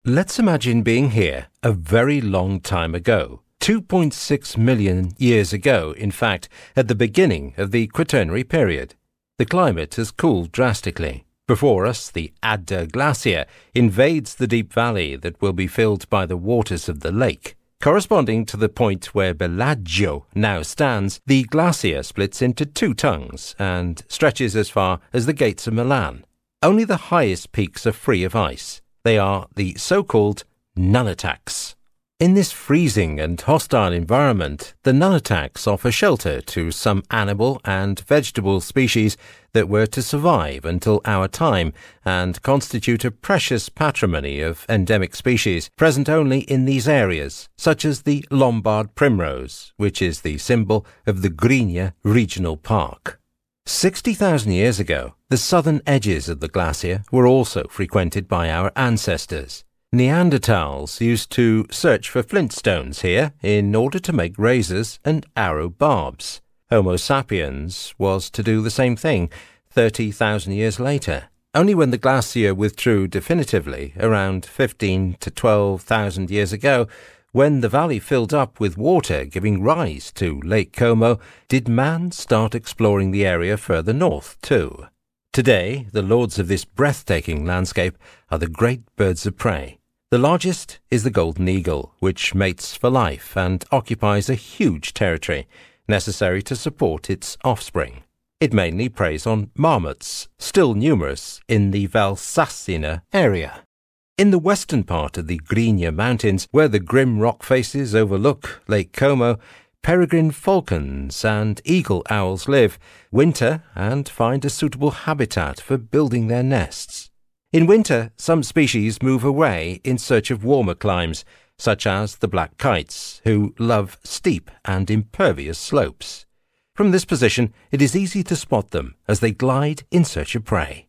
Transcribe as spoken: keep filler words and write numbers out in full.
Let's imagine being here a very long time ago, two point six million years ago, in fact, at the beginning of the Quaternary period. The climate has cooled drastically. Before us, the Adda Glacier invades the deep valley that will be filled by the waters of the lake. Corresponding to the point where Bellagio now stands, the glacier splits into two tongues and stretches as far as the gates of Milan. Only the highest peaks are free of ice. They are the so-called nunataks. In this freezing and hostile environment, the nunataks offer shelter to some animal and vegetable species that were to survive until our time and constitute a precious patrimony of endemic species present only in these areas, such as the Lombard primrose, which is the symbol of the Grigna Regional Park. sixty thousand years ago, the southern edges of the glacier were also frequented by our ancestors. Neanderthals used to search for flintstones here in order to make razors and arrow barbs. Homo sapiens was to do the same thing thirty thousand years later. Only when the glacier withdrew definitively around fifteen to twelve thousand years ago, when the valley filled up with water giving rise to Lake Como, did man start exploring the area further north too. Today, the lords of this breathtaking landscape are the great birds of prey. The largest is the golden eagle, which mates for life and occupies a huge territory necessary to support its offspring. It mainly preys on marmots, still numerous in the Valsassina area. In the western part of the Grigna Mountains, where the grim rock faces overlook Lake Como, peregrine falcons and eagle owls live, winter, and find a suitable habitat for building their nests. In winter, some species move away in search of warmer climes, such as the black kites, who love steep and impervious slopes. From this position, it is easy to spot them as they glide in search of prey.